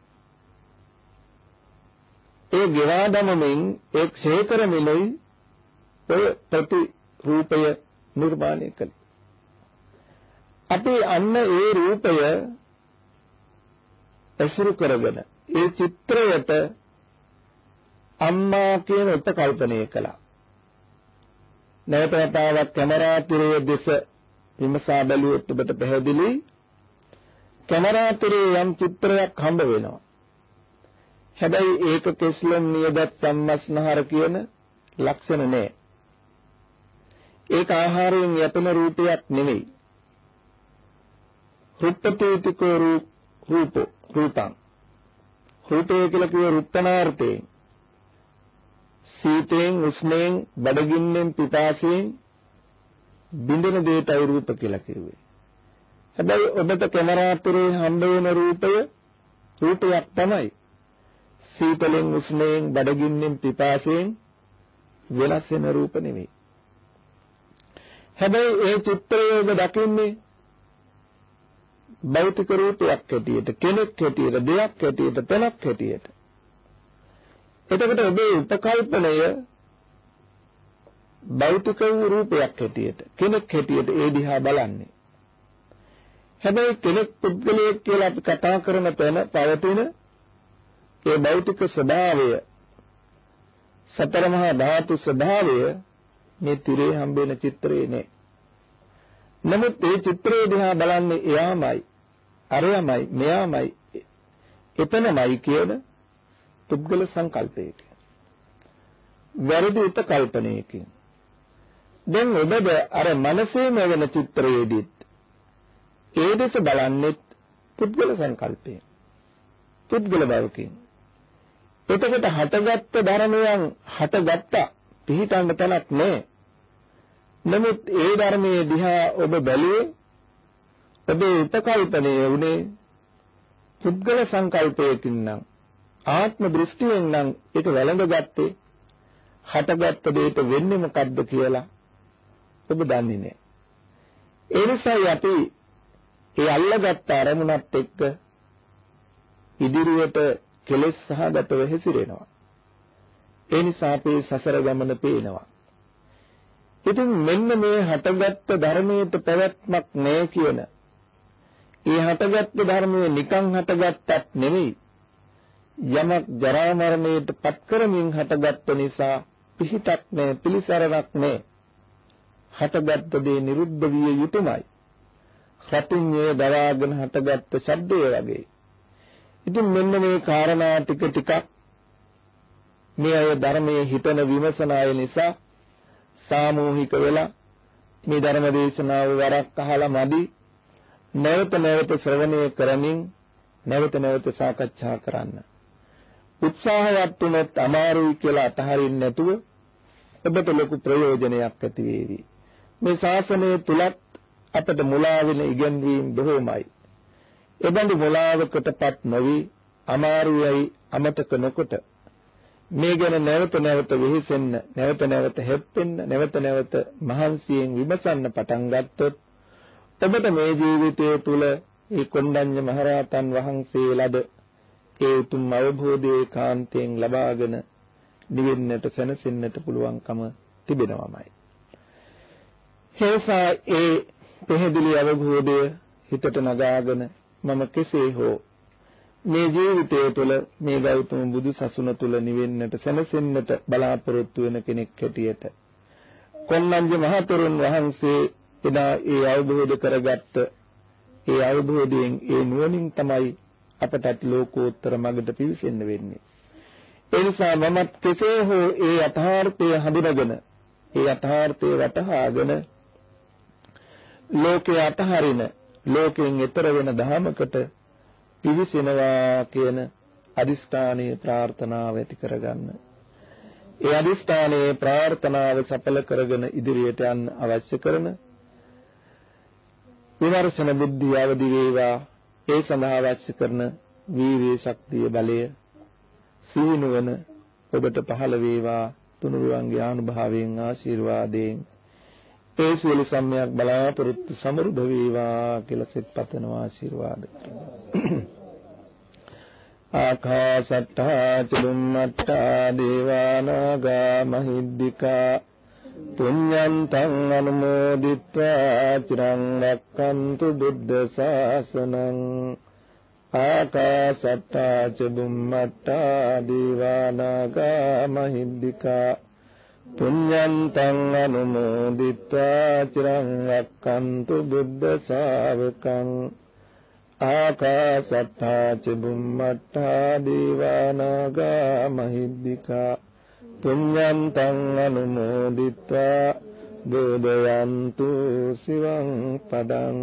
ඒ ගෙවා දමමින් ඒ ක්ෂේත්‍රෙමෙලයි ඔය ප්‍රති රූපය නිර්මාණය කළේ. අපි අන්න ඒ රූපය ඇසුරු කරගෙන ඒ චිත්‍රයට අම්මා කියන උපකල්පනය කළා. නැවත වතාවක් කැමරා තිරයේ දෙස විමසා බැලුවොත් ඔබට පැහැදිලි කැමරා තිරේ යම් චිත්‍රයක් හම්බ වෙනවා. හැබැයි ඒක කෙස්ලොම් නියදත් සම්මස්නහර කියන ලක්ෂණ නෑ. ඒක ආහාරයෙන් යැපෙන රූපයක් නෙවෙයි. රුප්පතේතිකෝ රූපං රූපය කියලා කියේ රුප්පනාර්ථයෙන් සීතෙන් උෂ්ණයෙන් බඩගින්නෙන් පිපාසයෙන් බින්දෙන දෙයටයි රූප කියලා කිව්වේ. හැබැයි ඔබට කැමරා අතරේ හම්බ වෙන රූපයක් තමයි. සීතලෙන් උෂ්ණයෙන් බඩගින්නෙන් පිපාසයෙන් වෙනස් වෙන රූප නෙවෙයි. හැබැයි ඒ චිත්‍රය ඔබ දකින්නේ භෞතික රූපයක් හැටියට, කෙනෙක් හැටියට, දෙයක් හැටියට, තැනක් හැටියට. එතකොට ඔබේ උපකල්පනය භෞතික වූ රූපයක් හැටියට, කෙනෙක් හැටියට ඒ දිහා බලන්නේ. හැබැයි කෙනෙක් පුද්ගලයෙක් කියලා අපි කතා කරන තැන පවතින ඒ භෞතික ස්වභාවය, සතර මහා ධාතු ස්වභාවය මේ තිරේ හම්බෙන චිත්‍රේ නේ. නමුත් ඒ චිත්‍රය දිහා බලන්නේ එයාමයි, අරයමයි, මෙයාමයි, එතනමයි කියන පුද්ගල සංකල්පයකින්. වැරදි උපකල්පනයකින්. දැන් ඔබද අර මනසේම වෙන චිත්‍රයේදීත් ඒ දෙස බලන්නේ පුද්ගල සංකල්පයෙන්, පුද්ගල භවකින්. එතකොට හටගත්තු ධර්මයන් හටගත්තා පිහිටන්න තැනක් නැහැ. නමුත් ඒ ධර්මයේ දිහා ඔබ බැලුවේ ඔබේ උපකල්පනය වුණේ පුද්ගල සංකල්පයකින් නම්, ආත්ම දෘෂ්ටියෙන් නම් ඒක වැළඳගත්තේ. හටගත්ත දෙයට වෙන්නේ මොකද්ද කියලා ඔබ දන්නේ නැහැ. ඒ නිසායි අපි ඒ අල්ලගත්ත අරමුණත් එක්ක ඉදිරියට කෙලෙස් සහගතව හැසිරෙනවා. ඒ නිසා අපේ සසර ගමන පේනවා. ඉතින් මෙන්න මේ හටගත්ත ධර්මයට පැවැත්මක් නැහැ කියන, ඒ හටගත්ත ධර්මයේ නිකන් හටගත්තක් නෙවෙයි, යමක් ජරා මරණයට පත් කරමින් හටගත්ත නිසා පිහිටක් නැහැ, පිළිසරණක් නැහැ. හටගත්ත දේ නිරුද්ධ විය යුතුයමයි. සතිඤ්ඤය දවාගෙන හටගත්ත ශබ්දය වගේ. ඉතින් මෙන්න මේ කාරණා ටික මේ අය ධර්මයේ හිතන විමසන අය නිසා සාමූහික වෙලා මේ ධර්ම දේශනාව වරක් අහලා මදි, නැවත නැවත ශ්‍රවණය කරමින් නැවත නැවත සාකච්ඡා කරන්න. උත්සාහවත් වුණොත් අමාරුයි කියලා අතහරින්න නැතුව ඔබට ලොකු ප්‍රයෝජනයක් ඇති වේවි. මේ ශාසනය තුලත් අපට මුලා වෙන ඉගැන්වීම් බොහෝමයි. එබඳු මුලාවකටපත් නොවි අමාරුයයි අමතක නොකොට මේ ගැන නැවත නැවත වෙහෙසෙන්න, නැවත නැවත හැප්පෙන්න, නැවත නැවත මහන්සියෙන් විමසන්න පටන් ගත්තොත් ඔබට මේ ජීවිතය තුළ ඒ කොණ්ඩඤ්ඤ මහරහතන් වහන්සේ ලද ඒ උතුම් අවබෝධයේ කාන්තයෙන් ලබාගෙන නිවෙන්නට, සැනසෙන්නට පුළුවන්කම තිබෙනවාමයි. හේසා ඒ පැහැදිලි අවබෝධය හිතට නගාගෙන මම කෙසේ හෝ මේ ජීවිතය තුළ මේ ගෞතම බුදු සසුන තුළ නිවෙන්නට, සැනසෙන්නට බලාපොරොත්තු වෙන කෙනෙක් හැටියට කොණ්ඩඤ්ඤ මහතෙරුන් වහන්සේ එදා ඒ අවබෝධ කරගත්ත ඒ අවබෝධයෙන්, ඒ නුවණින් තමයි අපට ලෝකෝත්තර මඟට පිවිසෙන්න වෙන්නේ. ඒ නිසා මමත් කෙසේ හෝ ඒ යථාර්ථය හඳුනගෙන, ඒ යථාර්ථය වටහාගෙන ලෝකේ අතහරින, ලෝකයෙන් එතර වෙන ධහමකට පිවිසෙනවා කියන අදිෂ්ඨානීය ප්‍රාර්ථනාව ඇති කරගන්න. ඒ අදිෂ්ඨානීය ප්‍රාර්ථනාව සඵල කරගෙන ඉදිරියට යන්න අවශ්‍ය කරන විමර්ශන බුද්ධිය අවදි වේවා. ඒ සඳහා අවශ්‍ය කරන වීර්ය ශක්තිය බලය සීනුවන ඔබට පහළ වේවා. තුනුරුවන්ගේ ආනුභාවයෙන් ආශිර්වාදයෙන් ඒ සියලු සම්මයක් බලාපොරොත්තු සමෘද්ධ වේවා කියලා සිත පතනවා ආශිර්වාද කරනවා. ආකාශට්ටා චුම්මට්ටා දේවානාගා මහිද්దికා පුඤ්ඤන්තං අනුමෝදිත්වා චිරං රක්ඛන්තු බුද්ධ ශාසනං. ආකාශට්ටා චුම්මට්ටා දේවානාගා මහිද්దికා පුඤ්ඤන්තං අනුමෝදිත්වා චිරං රක්ඛන්තු බුද්ධ ශාවකං. ආකාශට්ටා චුම්මට්ටා දේවානාගා මහිද්దికා පුඤ්ඤන්තං අනුමෝදිත්වා බෝධයන්තු සිවං පදං.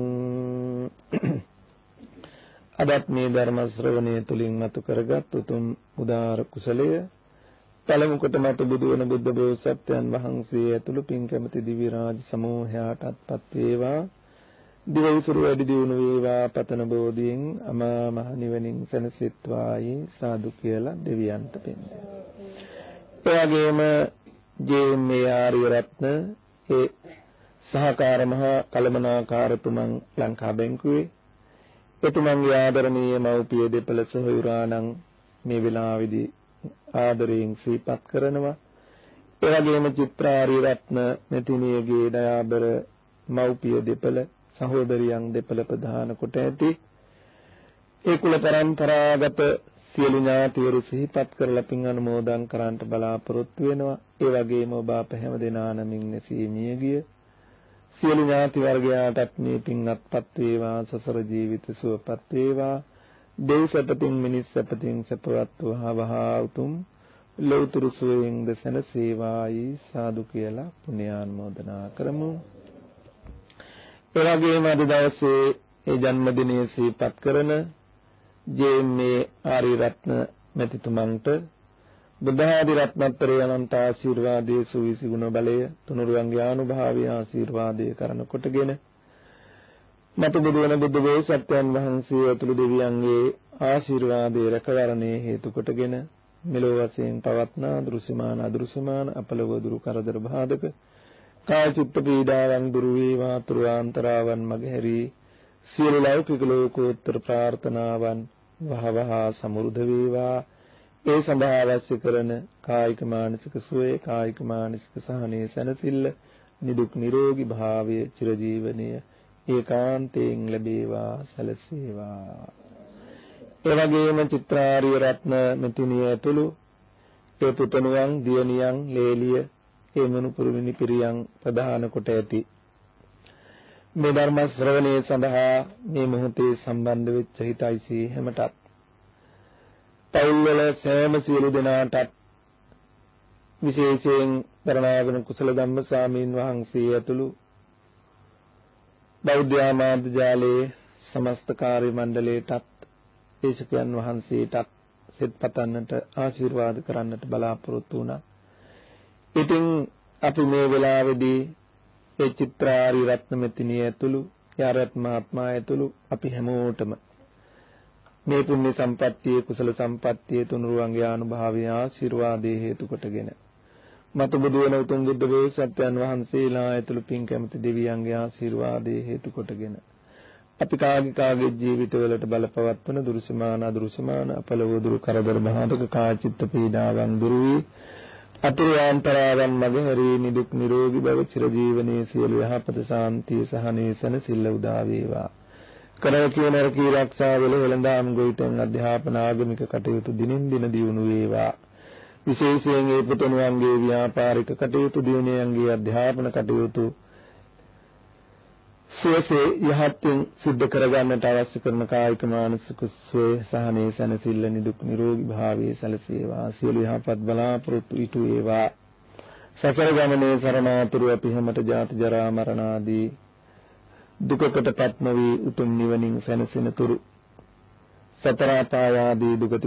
අදත් මේ ධර්ම ශ්‍රවණය තුලින් මතු කරගත් උතුම් උදාර කුසලය පළමු කොට මතු බුදු වන බුද්ධ බෝසත්යන් වහන්සේ ඇතුළු පින් කැමති දිව්‍ය රාජ සමූහයාටත්පත් වේවා. දිවයිසුරු වැඩි දියුණු වේවා. පතන බෝධියෙන් අමා මහ නිවනින් සැනසෙත්වායි සාදු කියලා දෙවියන්ට පෙන්වනවා. ඒ වගේම ජේ.මේ. ආර්ය රත්න ඒ සහකාර මහා කළමනාකාරතුමන් ලංකා බැංකුවේ එතුමන්ගේ ආදරණීය මව්පිය දෙපළ සොහොයුරාණන් මේ වෙලාවේදී ආදරයෙන් සිහිපත් කරනවා. ඒ වගේම චිත්‍රාරි රත්න මෙතිනියගේ දයාබර මව්පිය දෙපළ සහෝදරියන් දෙපළ ප්‍රධාන කොට ඇති ඒ කුල පරම්පරාගත සියලු ඥාතිවරු සිහිපත් කරලා පින් අනුමෝදන් කරන්නට බලාපොරොත්තු වෙනවා. ඒ වගේම ඔබ අප හැම දෙනා නමින් නැසී මිය ගිය සියලු ඥාති වර්ගයාටත් මේ පින් අත්පත් වේවා. සසර ජීවිත සුවපත් වේවා. දෙව් සැපතින් මිනිස් සැපතින් සැපවත් වහවහා උතුම් ලෞතුරු සුවයෙන් ද සැනසේවායි සාදු කියලා පුණ්‍යානුමෝදනා කරමු. ඒ වගේම අද දවසේ ඒ ජන්මදිනයේ සිහිපත් කරන ජේ.මේ. ආර්ය රත්න මෙතිතුමන්ට බුද්ධ ආදී රත්නත්‍රය අනන්ත ආශිර්වාදයේ සුවිසි ගුණ බලය තුනුරුවන්ගේ ආනුභාවය ආශිර්වාදයේ කරන කොටගෙන මතු බුදු වන බුද්ධ බෝසත්යන් වහන්සේ ඇතුළු දෙවියන්ගේ ආශිර්වාදයේ රැකවරණයේ හේතු කොටගෙන මෙලොව වශයෙන් පවත්නා දෘශ්‍යමාන අදෘශ්‍යමාන අපලව දුරු කරදර බාධක කාය චිත්ත පීඩාවන් දුරු වේවා. තුරාන්තරාවන් මගහැරී සියලු ලෞකික ලෝකෝත්තර ප්‍රාර්ථනාවන් වහවහ සමෘද්ධ වේවා. ඒ සඳහා අවශ්‍ය කරන කායික මානසික සුවය කායික මානසික සහනයේ සැනසෙල්ල නිදුක් නිරෝගී භාවය චිරජීවනයේ ඒකාන්තයෙන් ලැබේවා සැලසේවා. ඒ වගේම චිත්‍රාරිය රත්න මෙතිනිය ඇතුළු ඒ පුතණුවන් දියණියන් ලේලිය ඒ මනුපුරු මිනිපිරියන් ප්‍රධාන කොට ඇති මේ ධර්ම ශ්‍රවණය සඳහා මේ මොහොතේ සම්බන්ධ වෙච්ච හිතයිසි හැමටත් පෞල්වල සෑම සියලු දෙනාටත් විශේෂයෙන් දරණාගම කුසල ධම්ම ස්වාමීන් වහන්සේ ඇතුළු බෞද්ධ ආමාත්‍ය ජාලයේ සමස්ත කාර්ය මණ්ඩලයටත් දේශකයන් වහන්සේටත් සෙත් පතන්නට ආශිර්වාද කරන්නට බලාපොරොත්තු වුණා. ඉතින් අපි මේ වෙලාවේදී ඒ චිත්‍රාරි රත්න මෙතිනිය ඇතුළු යාරත් මහත්මයා ඇතුළු අපි හැමෝටම මේ පුණ්‍ය සම්පත්තිය කුසල සම්පත්තිය තුනුරුවන්ගේ අනුභවය ආශිර්වාදයේ හේතු කොටගෙන මතු බුදු වන උතුම් බුද්ධ බෝසත්යන් වහන්සේලා ඇතුළු පින් කැමති දෙවියන්ගේ ආශිර්වාදයේ හේතු කොටගෙන අපි කාගේ ජීවිතවලට බලපවත්වන දුරුසමාන අදුරුසමාන අපලව දුරු කරදර බාධක කාචිත්ත පීඩාවන් දුරු වී අතුරු ආන්තරයන් මගහැරී නිදුක් නිරෝගී භව චිරජීවනයේ සියලු යහපත ශාන්තිය සහනයේ සැනසෙල්ල උදා වේවා. කරකී නරකී ආරක්ෂා වල වෙළඳාම් ගොවිතැන් අධ්‍යාපන ආගමික කටයුතු දිනින් දින දියුණු වේවා. විශේෂයෙන් ඒ පුතණුවන්ගේ ව්‍යාපාරික කටයුතු දියුණුවන්ගේ අධ්‍යාපන කටයුතු සුවසේ යහත්ින් සිද්ධ කරගන්නට අවශ්‍ය කරන කායික මානසික සුවය සහනයේ සැනසෙල්ල නිදුක් නිරෝගී භාවයේ සැලසේවා. සියලු යහපත් බලාපොරොත්තු ඉටු වේවා. සසර ගමනේ සරණාතුරු අපි හැමත ජාති ජරා මරණ ආදී දුකකටපත් නොවි උතුම් නිවනින් සැනසෙන තුරු සතර අපාය ආදී දුගති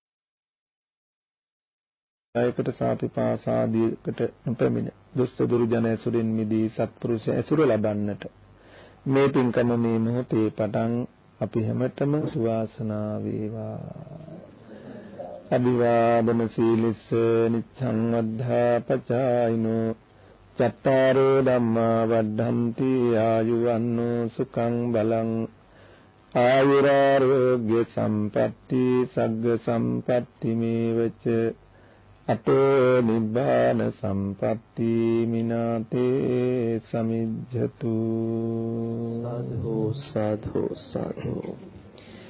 යකට සාපිපාසාදීකට නොපැමිණ දුෂ්ට දුර්ජන ඇසුරින් මිදී සත්පුරුෂ ඇසුර ලබන්නට මේ පින්කම මේ මොහොතේ පටන් අපි හැමතෙම සුවාසනා වේවා. අභිවාදන සීලිස්ස නිච්ඡං වද්ධා පචායිනෝ චත්තාරෝ ධම්මා වද්ධන්ති ආයුවන්නෝ සුඛං බලං ආයුරාෝග්‍ය සම්පatti සග්ග සම්පatti මේවච අතෝ නිබ්බාන සම්පatti මිනාතේ සමිජ්ජතු. සාධු සාධු සාධු.